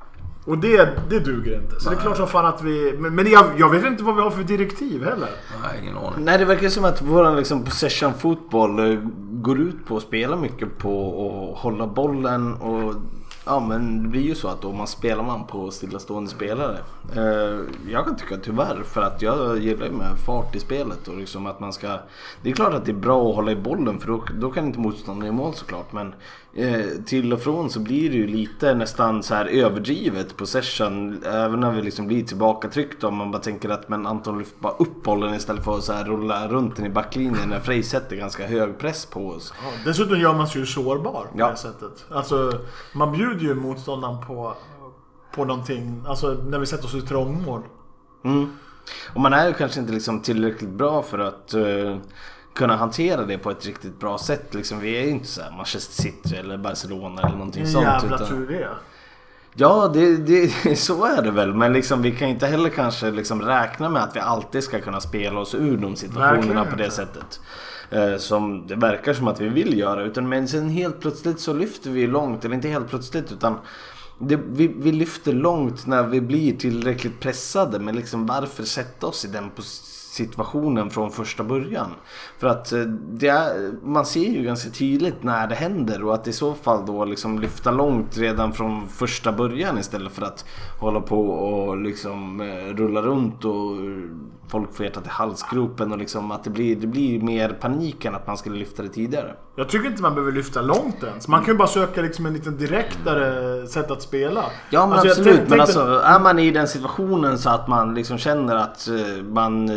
Och det, det duger inte. Så Nej. Det är klart som fan att vi... Men, men jag, jag vet inte vad vi har för direktiv heller. Nej, ingen aning. Nej, det verkar som att vår liksom, possession fotboll går ut på att spela mycket på att hålla bollen. Och ja, men det blir ju så att då man spelar man på stillastående spelare. Eh, jag kan tycka tyvärr, för att jag gillar med fart i spelet. Och liksom att man ska... Det är klart att det är bra att hålla i bollen, för då, då kan inte motståndaren i mål såklart. Men eh, till och från så blir det ju lite nästan så här överdrivet possession. Även när vi liksom blir tillbaka tryckt, om man bara tänker att men Anton lyfter bara upp bollen istället för att så här rulla runt den i backlinjen när Frej sätter ganska hög press på oss. Ja, dessutom gör man sig ju sårbar på ja. det sättet. Alltså man bjuder ju motståndaren på, på någonting, alltså när vi sätter oss i trångmål. Mm. Och man är ju kanske inte liksom tillräckligt bra för att uh, kunna hantera det på ett riktigt bra sätt. Liksom, vi är ju inte så här Manchester City eller Barcelona eller någonting en sånt. Jävla utan... tur det. Ja, det, det, så är det väl. Men liksom, vi kan inte heller kanske liksom räkna med att vi alltid ska kunna spela oss ur de situationerna på det sättet. Eh, som det verkar som att vi vill göra. Utan, men sen helt plötsligt så lyfter vi långt. Eller inte helt plötsligt, utan det, vi, vi lyfter långt när vi blir tillräckligt pressade. Men liksom, varför sätta oss i den situationen från första början? För att det är, man ser ju ganska tydligt när det händer, och att i så fall då liksom lyfta långt redan från första början istället för att hålla på och liksom rulla runt och folk får hjärtat i halsgropen, och liksom att det blir, det blir mer panik än att man skulle lyfta det tidigare. Jag tycker inte man behöver lyfta långt ens. Man kan ju bara söka liksom en liten direktare sätt att spela. Ja, men alltså, absolut. tänkte... Men alltså, är man i den situationen så att man liksom känner att man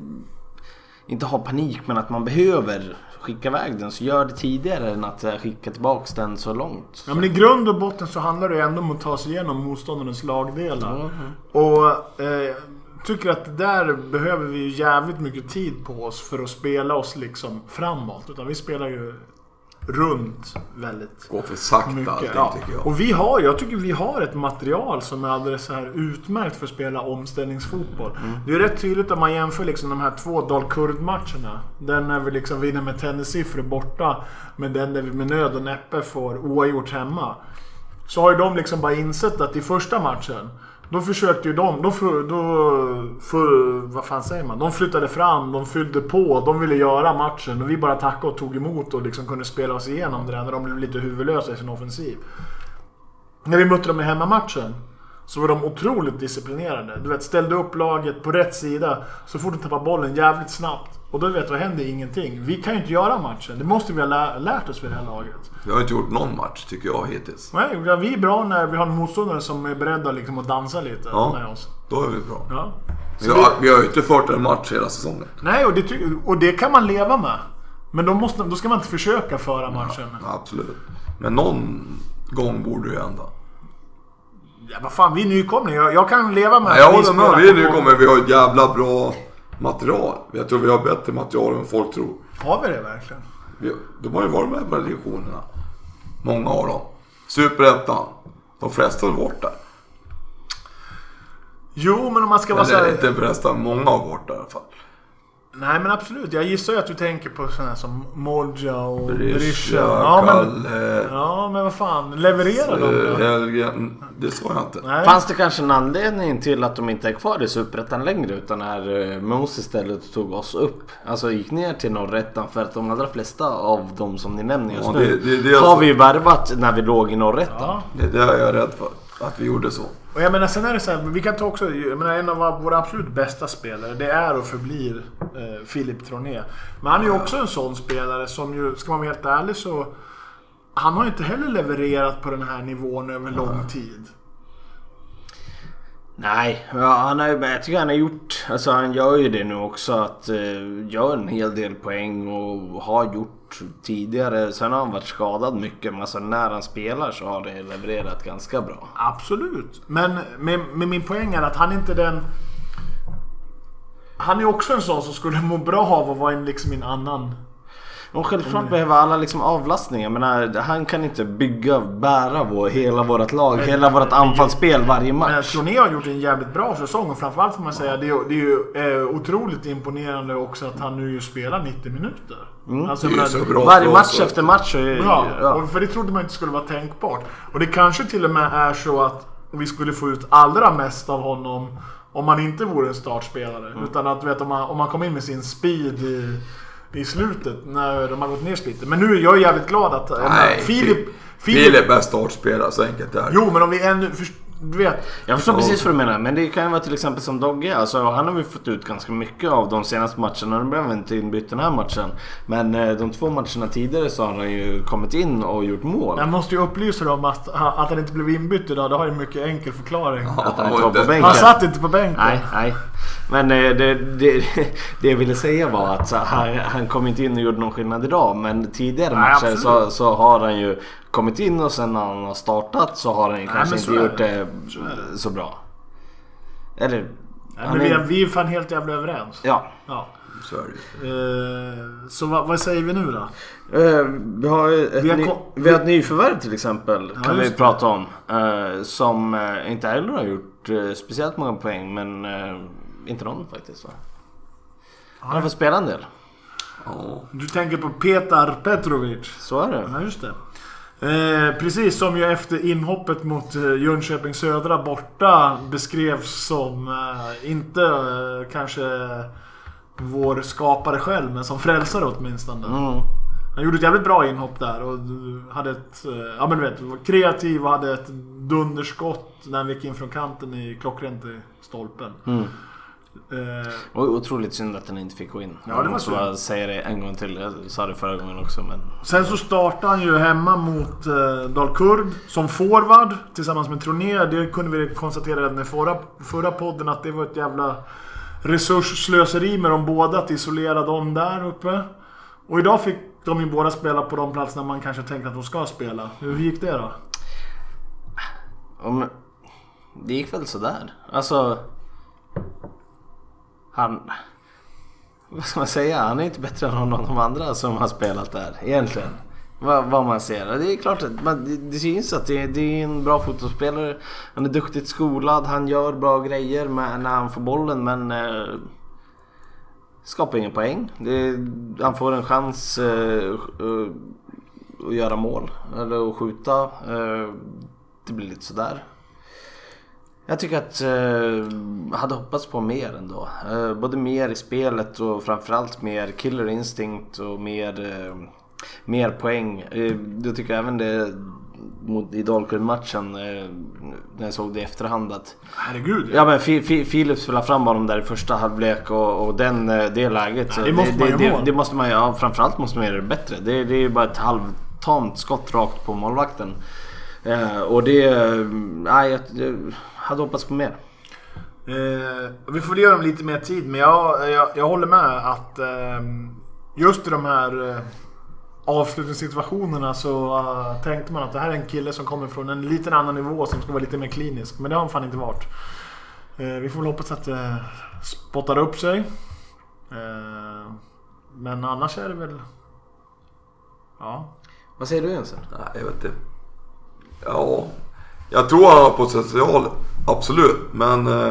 inte har panik, men att man behöver skicka iväg den, så gör det tidigare än att skicka tillbaks den så långt. Ja, men i grund och botten så handlar det ändå om att ta sig igenom motståndarens lagdelar. Mm. Och eh, tycker att där behöver vi ju jävligt mycket tid på oss för att spela oss liksom framåt. Utan vi spelar ju runt väldigt går för sakta mycket. Allting, ja. tycker jag. Och vi har, jag tycker vi har ett material som är alldeles så här utmärkt för att spela omställningsfotboll. Mm. Det är rätt tydligt att man jämför liksom de här två Dalkurd-matcherna. Den när vi liksom vinner med tennissiffror borta, men den där vi med nöd och näppe får oavgjort hemma. Så har ju de liksom bara insett att i första matchen då försökte ju de, då, för, då för, vad fan säger man? De flyttade fram, de fyllde på, de ville göra matchen, och vi bara tackade och tog emot och liksom kunde spela oss igenom det där när de blev lite huvudlösa i sin offensiv. När vi mötte dem i hemmamatchen så var de otroligt disciplinerade. Du vet, ställde upp laget på rätt sida så fort de tappade bollen jävligt snabbt. Och då vet du, vad händer? Ingenting. Vi kan ju inte göra matchen. Det måste vi ha lä- lärt oss vid det här laget. Vi har inte gjort någon match, tycker jag, hittills. Nej, vi är bra när vi har en motståndare som är beredda liksom att dansa lite ja, med oss. Då är vi bra. Ja. Vi har, vi har ju inte fört en match hela säsongen. Nej, och det, ty- och det kan man leva med. Men då, måste, då ska man inte försöka föra matchen. Ja, absolut. Men någon gång borde det hända. Ja, vad fan, vi är nykomlingar. Jag, jag kan leva med... Nej, jag håller med, vi är nykomlingar. Vi har ett jävla bra material. Jag tror vi har bättre material än folk tror. Har vi det verkligen? Vi, de har ju varit med på lektionerna. Många av dem. Superettan. De flesta har varit där. Jo, men om man ska vara Eller så här... inte förresten, många har varit där i alla fall. Nej, men absolut. Jag gissar ju att du tänker på sådana här som Modja och Berisha, Berisha. Ja, Kalle, men, ja, men vad fan. Levererar de då? Helgen, det sa jag inte. Nej. Fanns det kanske en anledning till att de inte är kvar i Superettan längre, utan när Moses istället tog oss upp, alltså gick ner till Norrettan, för att de allra flesta av dem som ni nämner just Ja, nu det, det, det har alltså, vi ju värvat när vi låg i Norrettan. Ja. det, det är jag rädd för, att vi gjorde så. Och jag menar, sen är det så här, vi kan ta också, jag menar, en av våra absolut bästa spelare, det är och förblir eh, Philippe Troné. Men han är ju också en sån spelare som ju, ska man vara helt ärlig, så han har ju inte heller levererat på den här nivån över lång tid. Nej, ja, han har, jag tycker han har gjort, alltså han gör ju det nu också, att uh, gör en hel del poäng och har gjort tidigare. Sen har han varit skadad mycket, men alltså när han spelar så har det levererat ganska bra. Absolut, men med, med min poäng är att han inte den... Han är också en sån som skulle må bra av att vara en, liksom en annan... Och självklart mm. behöver alla liksom avlastningar, men han kan inte bygga, bära vår, hela vårt lag, men, hela vårt anfallsspel varje match. Men Troné har gjort en jävligt bra säsong, och framförallt får man säga, det är, det är ju eh, otroligt imponerande också att han nu ju spelar nittio minuter. Mm. Alltså, det är så bra varje match efter match. Är, ja, ja. Och för det trodde man inte skulle vara tänkbart. Och det kanske till och med är så att vi skulle få ut allra mest av honom om man inte vore en startspelare. Mm. Utan att vet, om, man, om man kom in med sin speed i, i slutet när de har gått ner splitten. Men nu är jag jävligt glad att Nej, Filip... Filip, Filip är startspelare, så enkelt är det. Jo, men om vi ännu... För, du vet. Jag förstår precis vad du menar, men det kan ju vara till exempel som Dogge. Alltså, han har vi fått ut ganska mycket av de senaste matcherna. Nu blev han inte inbytt den här matchen. Men de två matcherna tidigare så har han ju kommit in och gjort mål. Jag måste ju upplysa dem att, att han inte blev inbytt idag. Det har ju en mycket enkel förklaring. Ja, att han inte var på bänken. Han satt inte på bänken. Nej, nej. Men det, det, det jag ville säga var att han, han kom inte in och gjorde någon skillnad idag. Men tidigare nej, matcher så, så har han ju kommit in och sen när han har startat så har han ju kanske inte gjort det så, det så bra. Eller... Nej, men vi är, vi är fan helt jävla överens. Ja. Ja. Så är det. Uh, så vad, vad säger vi nu då? Uh, vi har ett, vi har, ny, vi har ett nyförvärv till exempel. Ja, kan vi det. prata om. Uh, som uh, inte heller har gjort uh, speciellt många poäng. Men uh, inte någon faktiskt va? Han har fått spela en del. Oh. Du tänker på Petar Petrovic. Så är det. Ja, just det. Eh, precis som ju efter inhoppet mot eh, Jönköping Södra borta beskrevs som eh, inte eh, kanske vår skapare själv, men som frälsare åtminstone. Mm. Han gjorde ett jävligt bra inhopp där och hade ett, eh, ja men du vet, var kreativ och hade ett dunderskott när han gick in från kanten i klockrent i stolpen. Mm. Eh, och otroligt synd att den inte fick gå in. Ja, det var så. Jag säger det en gång till. Jag sa det förra gången också. Men... Sen så startade han ju hemma mot eh, Dalkurd som forward tillsammans med Troné. Det kunde vi konstatera redan i förra, förra podden att det var ett jävla resursslöseri med de båda att isolera dem där uppe. Och idag fick de ju båda spela på de platserna man kanske tänkte att de ska spela. Hur gick det då? Om... Det gick väl sådär. Alltså... Han, vad ska man säga, han är inte bättre än någon av de andra som har spelat där egentligen. Vad, vad man ser. Det är klart att man, det, det syns att det, det är en bra fotbollsspelare. Han är duktigt skolad, han gör bra grejer med, när han får bollen, men eh, skapar ingen poäng. Det, han får en chans eh, att göra mål eller att skjuta. Eh, det blir lite sådär. Jag tycker att eh, hade hoppats på mer ändå. Eh, både mer i spelet och framförallt mer killer instinct och mer, eh, mer poäng. Eh, det tycker jag även det mot i Dalkurd-matchen eh, när jag såg det i efterhand att... Herregud. Ja, ja men Filip spelade fram honom där i första halvlek och, och den, det läget. Ja, det måste det, man ju det, det, det måste man ja, framförallt måste man göra det bättre. Det, det är ju bara ett halvtamt skott rakt på målvakten. Eh, och det... Nej, jag, jag hade hoppats på mer. Eh, vi får ge dem lite mer tid, men jag, jag, jag håller med att eh, just i de här eh, avslutningssituationerna så uh, tänkte man att det här är en kille som kommer från en liten annan nivå som ska vara lite mer klinisk, men det har han fan inte varit. Eh, vi får väl hoppas att det eh, spottar upp sig. Eh, men annars är det väl... Ja. Vad säger du Jensen? Nej, jag vet inte. Ja, jag tror han har potential, absolut, men eh,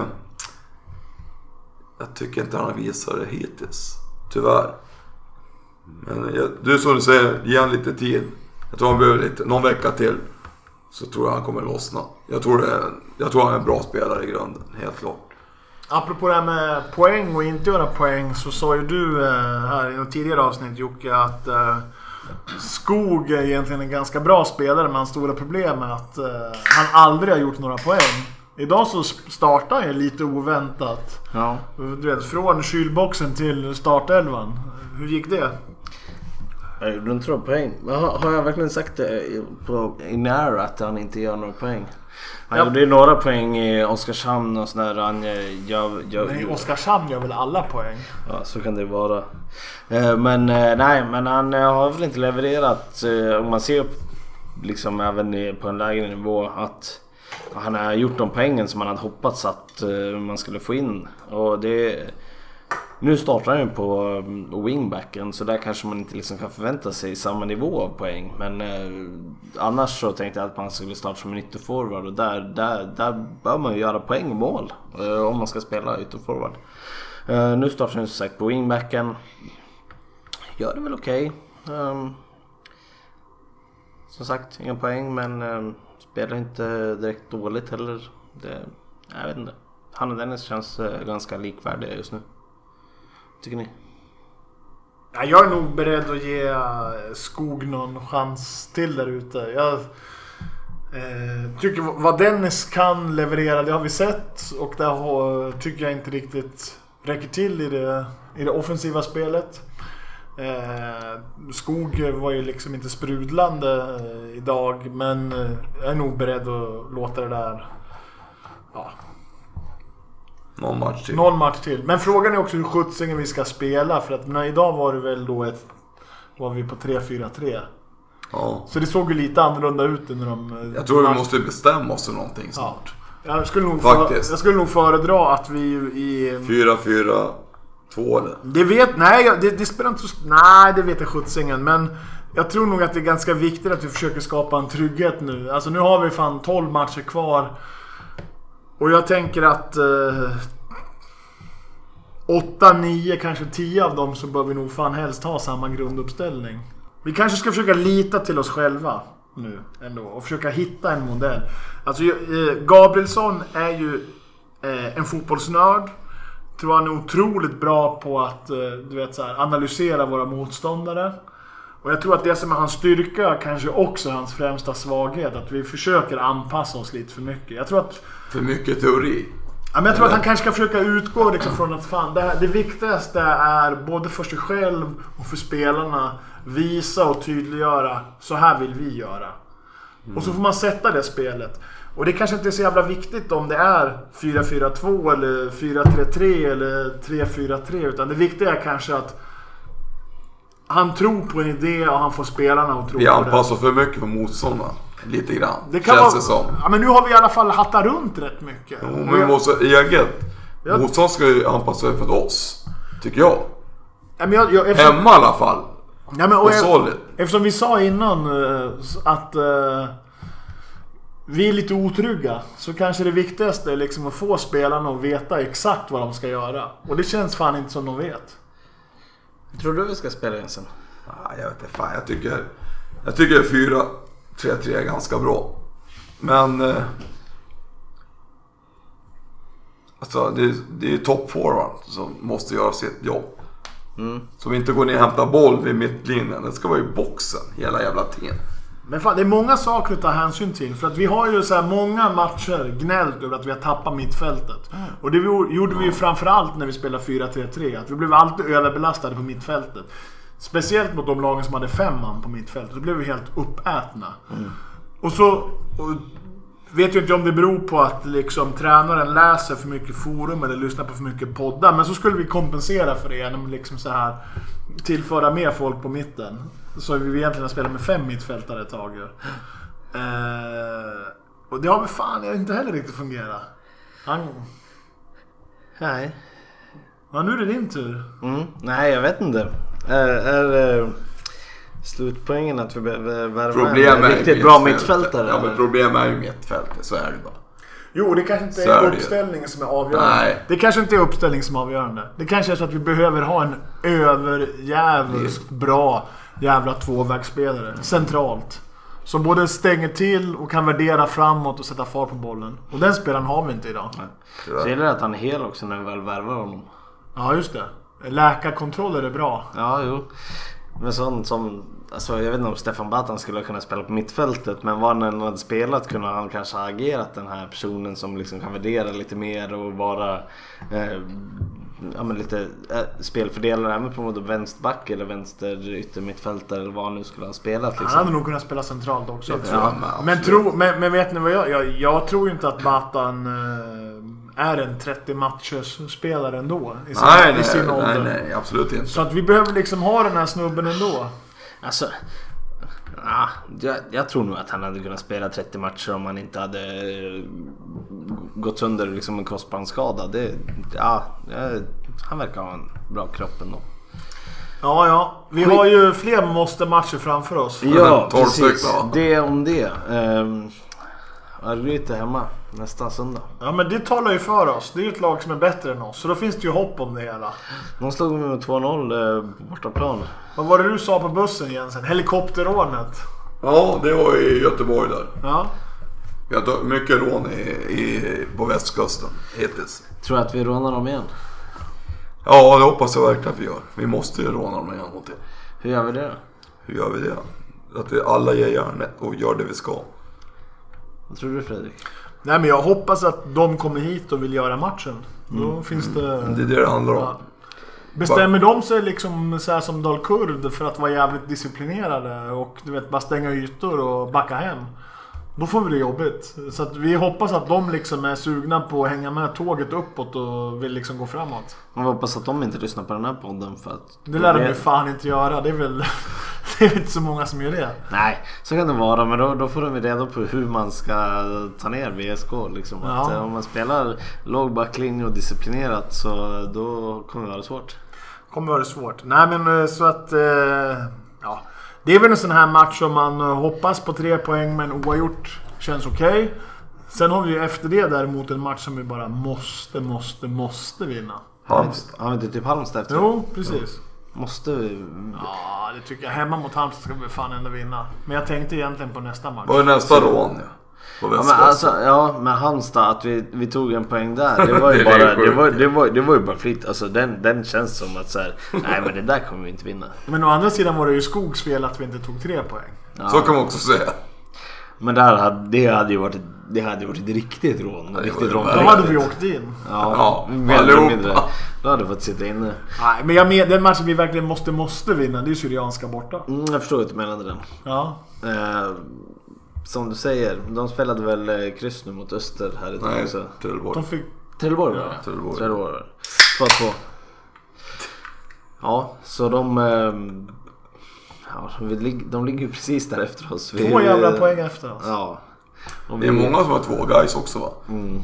jag tycker inte han har visat det hittills, tyvärr. Men jag, du som du säger, ge han lite tid. Jag tror han behöver lite, någon vecka till, så tror jag han kommer lossna. Jag tror, det, jag tror han är en bra spelare i grunden, helt klart. Apropå det här med poäng och inte göra poäng, så sa ju du eh, här i något tidigare avsnitt, Jocke, att eh, Skog är egentligen en ganska bra spelare, men hans stora problem är att eh, han aldrig har gjort några poäng. Idag så startar han lite oväntat. Ja. Du vet, från kylboxen till startelvan. Hur gick det? Jag gjorde inte några poäng. Har, har jag verkligen sagt det på, i nära att han inte gör några poäng? Han ja. gjorde några poäng i Oskarshamn och sådär. Han gör, gör, Nej, Oskarshamn gör väl alla poäng? Ja, så kan det vara. Men nej, men han har väl inte levererat. Om man ser liksom även på en lägre nivå att han har gjort de poängen som man hade hoppats att man skulle få in. Och det... Nu startar han ju på wingbacken, så där kanske man inte liksom kan förvänta sig samma nivå av poäng. Men eh, annars så tänkte jag att man skulle starta som en ytterforward, och där, där, där bör man ju göra poäng och mål eh, om man ska spela ytterforward. Eh, nu startar han som sagt på wingbacken. Gör det väl okej. Okay. Um, som sagt, inga poäng, men um, spelar inte direkt dåligt heller. Det, jag vet inte. Han och Dennis känns ganska likvärdiga just nu. Tycker ni? Ja, jag är nog beredd att ge Skog någon chans till där ute. Jag eh, tycker vad Dennis kan leverera, det har vi sett. Och det har, tycker jag inte riktigt räcker till i det, i det offensiva spelet. Eh, Skog var ju liksom inte sprudlande eh, idag. Men eh, jag är nog beredd att låta det där... Ja. Någon match till. Någon match till. Men frågan är också hur skjutsingen vi ska spela. För att när idag var det väl då ett... Var vi på tre fyra tre. Ja. Så det såg ju lite annorlunda ut när de... Jag tror vi måste bestämma oss för någonting snart. Ja. Jag, skulle nog för, jag skulle nog föredra att vi i... fyra fyra två eller? Det vet... Nej, det, det spelar inte så... Nej, det vet jag skjutsingen. Men jag tror nog att det är ganska viktigt att vi försöker skapa en trygghet nu. Alltså nu har vi fan tolv matcher kvar. Och jag tänker att eh, åtta, nio, kanske tio av dem så bör vi nog fan helst ha samma grunduppställning. Vi kanske ska försöka lita till oss själva nu ändå och försöka hitta en modell. Alltså eh, Gabrielsson är ju eh, en fotbollsnörd. Tror han är otroligt bra på att eh, du vet, så här, analysera våra motståndare. Och jag tror att det som är hans styrka kanske också är hans främsta svaghet. Att vi försöker anpassa oss lite för mycket. Jag tror att... För mycket teori. Ja, men jag tror att han kanske ska försöka utgå liksom från att fan, det, här, det viktigaste är både för sig själv och för spelarna visa och tydliggöra, så här vill vi göra. Mm. Och så får man sätta det spelet. Och det kanske inte är så jävla viktigt om det är fyra fyra två eller fyra tre tre eller tre fyra tre, utan det viktiga är kanske att han tror på en idé och han får spelarna att tro vi på det. Vi anpassar för mycket för motståndarna. Lite grann. Det kan känns vara, det som. Ja, men nu har vi i alla fall hattat runt rätt mycket. Jo, men vi måste eget. Jag... Motstånd ska ju anpassa sig för oss. Tycker jag. Ja, men jag, jag eftersom... Hemma i alla fall. Ja, men, och och jag, solid. eftersom vi sa innan uh, att uh, vi är lite otrygga, så kanske det viktigaste är liksom att få spelarna att veta exakt vad de ska göra. Och det känns fan inte som de vet. Tror du vi ska spela igen sen? Ah, jag vet inte fan. Jag tycker, jag tycker fyra tre tre är ganska bra. Men eh, alltså det, det är top forward som måste göra sitt jobb. Mm. Som inte går ner och hämtar boll vid mittlinjen. Det ska vara i boxen hela jävla tiden. Men fan, det är många saker att ta hänsyn till. För att vi har ju så här många matcher gnällt över att vi har tappat mittfältet. Mm. Och det vi, gjorde vi ju framförallt när vi spelade fyra tre tre. Att vi blev alltid överbelastade på mittfältet. Speciellt mot de lagen som hade fem man på mittfältet. Då blev vi helt uppätna. Mm. Och så och, vet ju inte om det beror på att liksom tränaren läser för mycket forum eller lyssnar på för mycket poddar. Men så skulle vi kompensera för det genom liksom så här tillföra mer folk på mitten. Så vi egentligen spelar med fem mittfältare ett tag. Eh, och det har väl fan inte heller riktigt fungerat. Han... Nej. Ja, nu är det din tur. Mm. Nej, jag vet inte. Är, är äh, slutpoängen att vi värvar en riktigt bra mittfältare? Ja, men problemet är ju mittfältet, så är det bara. Jo, det kanske inte är, är uppställningen som är avgörande. Nej. Det kanske inte är uppställningen som är avgörande. Det kanske är så att vi behöver ha en överjävligt bra jävla tvåvägsspelare centralt. Som både stänger till och kan värdera framåt och sätta fart på bollen. Och den spelaren har vi inte idag. Nej. Så gäller det att han är hel också när vi väl värvar honom. Ja, just det. Läkarkontroller är bra. Ja, jo. Men sånt som... Alltså, jag vet inte om Stefan Batan skulle kunna spela på mittfältet. Men var han hade spelat kunde han kanske ha agerat den här personen som liksom kan värdera lite mer och vara... Eh, ja, men lite äh, spelfördelare även på både vänsterback eller vänster yttermittfältare eller vad han nu skulle ha spelat liksom. Han hade nog kunnat spela centralt också. Ja, men, tro, men, men vet ni vad jag... Jag, jag tror ju inte att Batan... Eh, är en trettio matchers spelare ändå i sin, nej, i sin nej, ålder. Nej, nej, absolut inte. Så att vi behöver liksom ha den här snubben ändå. Alltså, ja, jag, jag tror nog att han hade kunnat spela trettio matcher om han inte hade gått sönder liksom en korsbandsskada. Det, ja, han verkar ha en bra kropp ändå. Ja, ja. Vi har ju fler måste-matcher framför oss. Ja, precis. Det om det. Um, Örgryte hemma nästa söndag. Ja, men det talar ju för oss. Det är ju ett lag som är bättre än oss. Så då finns det ju hopp om det hela. De slog med två noll eh, bortaplan. Vad var det du sa på bussen, Jensen? Helikopterrånet. Ja, det var i Göteborg där. Ja. Vi har tagit mycket rån i, i, på västkusten hittills. Tror att vi rånar dem igen? Ja, det hoppas jag verkligen att vi gör. Vi måste ju råna dem en gång till. Hur gör vi det då? Hur gör vi det? Att vi alla ger järnet och gör det vi ska. Vad tror du, Fredrik? Nej, men jag hoppas att de kommer hit och vill göra matchen. Då mm. finns det... Det är det det handlar om. Ja. Bestämmer de sig liksom så här som Dalkurd för att vara jävligt disciplinerade och du vet bara stänga ytor och backa hem, då får vi det jobbigt. Så att vi hoppas att de liksom är sugna på att hänga med tåget uppåt och vill liksom gå framåt. Man hoppas att de inte lyssnar på den här podden för att... Det lär de ju fan inte göra. Det är väl det är inte så många som gör det. Nej, så kan det vara. Men då, då får de ju reda på hur man ska ta ner V S K liksom. Ja. Att, om man spelar låg backlinje och disciplinerat så då kommer det vara svårt. Kommer vara svårt. Nej men så att... Eh, ja... Det är väl en sån här match som man hoppas på tre poäng men oavgjort känns okej. Okay. Sen har vi ju efter det däremot en match som vi bara måste, måste, måste vinna. Halmstad. Har vi inte typ Halmstad efter? Jo, precis. Ja. Måste vi... Ja, det tycker jag. Hemma mot Halmstad ska vi fan ändå vinna. Men jag tänkte egentligen på nästa match. Vad är nästa rån? Ja. Ja, men alltså, ja, med Halmstad att vi, vi tog en poäng där. Det var ju bara det var, det var, det var ju bara fritt. Alltså den, den känns som att så här, nej men det där kommer vi inte vinna. Men å andra sidan var det ju Skogs fel att vi inte tog tre poäng. Ja. Så kan man också säga. Men där hade, det hade ju varit det hade ju varit ett riktigt rån, ja, riktigt rån. Då hade vi åkt in. Ja, ja mer mindre. Då hade vi fått sitta inne. Nej, men jag med den matchen vi verkligen måste måste vinna, det är Syrianska borta. Mm, jag förstår inte menade den. Ja. Eh, som du säger, de spelade väl kryss nu mot Öster här i dag också. Trelleborg. De fick Trelleborg. Ja, Trelleborg. Trelleborg. två två. Ja, så de ja, de ligger ju precis där efter oss. Två vi, jävla poäng efter oss. Ja. Vi, det är många som har två guys också va? Mm.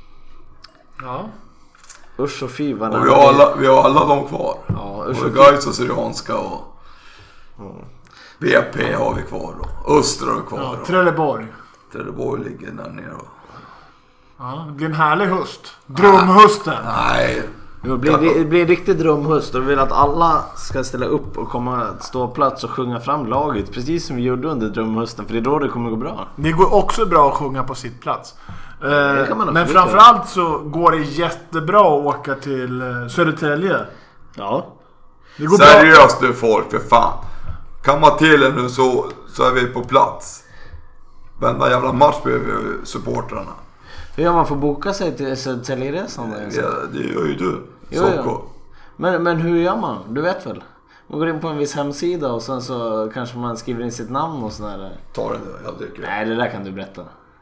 Ja. Usch och fy vad och vi har alla vi har alla de kvar. Ja, Usch och guys och Syrianska och mm. B P har vi kvar då. Östra har vi kvar. Ja, Trelleborg. Trelleborg ligger där nere då. Ja, det blir en härlig höst. Drömhösten. Nej. Det blir, det blir en riktig drömhöst och vi vill att alla ska ställa upp och komma stå på plats och sjunga fram laget precis som vi gjorde under drömhösten, för det är då det kommer gå bra. Det går också bra att sjunga på sitt plats. Eh, men framförallt så går det jättebra att åka till Södertälje. Ja. Det går seriöst bra. Du folk, för fan. Kan man till er nu så, så är vi på plats. Vända jävla match behöver supportrarna. Hur gör man för att boka sig till Södertäljeresan? Ja, det gör ju du. Jo, ja. men, men hur gör man? Du vet väl? Man går in på en viss hemsida och sen så kanske man skriver in sitt namn och sådär. Ta det, jag tycker. Nej, det där kan du berätta.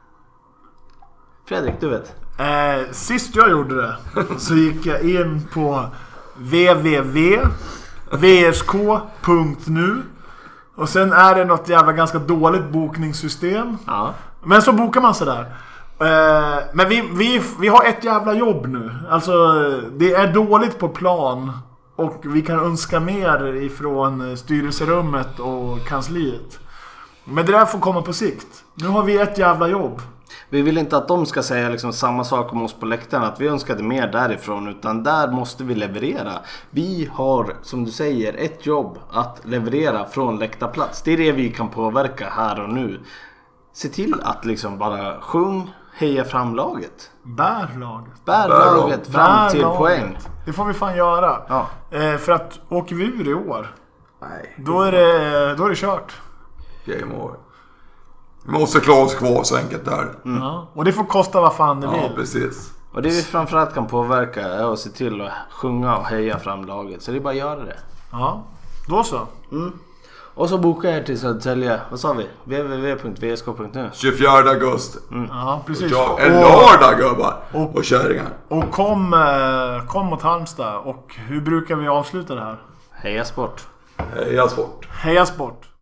Fredrik, du vet. Eh, sist jag gjorde det så gick jag in på w w w punkt v s k punkt nu och sen är det något jävla ganska dåligt bokningssystem. Ja. Men så bokar man sådär. Eh, men vi, vi, vi har ett jävla jobb nu. Alltså det är dåligt på plan och vi kan önska mer ifrån styrelserummet och kansliet. Men det där får komma på sikt. Nu har vi ett jävla jobb. Vi vill inte att de ska säga liksom samma sak om oss på läktaren, att vi önskade mer därifrån, utan där måste vi leverera. Vi har, som du säger, ett jobb att leverera från läktarplats. Det är det vi kan påverka här och nu. Se till att liksom bara sjung, heja fram laget. Bär laget. Bär laget fram Bär till laget. Poäng. Det får vi fan göra. Ja. Eh, för att åker vi ur i år, nej, då är det, då är det kört. Game over. Vi måste klara oss kvar så enkelt där. Mm. Ja. Och det får kosta vad fan det ja, vill. Ja, precis. Och det vi framförallt kan påverka är att se till att sjunga och heja fram laget. Så det är bara att göra det. Ja, då så. Mm. Och så bokar jag till Södertälje. Vad sa vi? w w w punkt v s k punkt nu tjugofjärde augusti. Mm. Ja, precis. Och en lördag gubbar. Och, och kärringar. Och kom, kom mot Halmstad. Och hur brukar vi avsluta det här? Heja sport. Heja sport. Heja sport.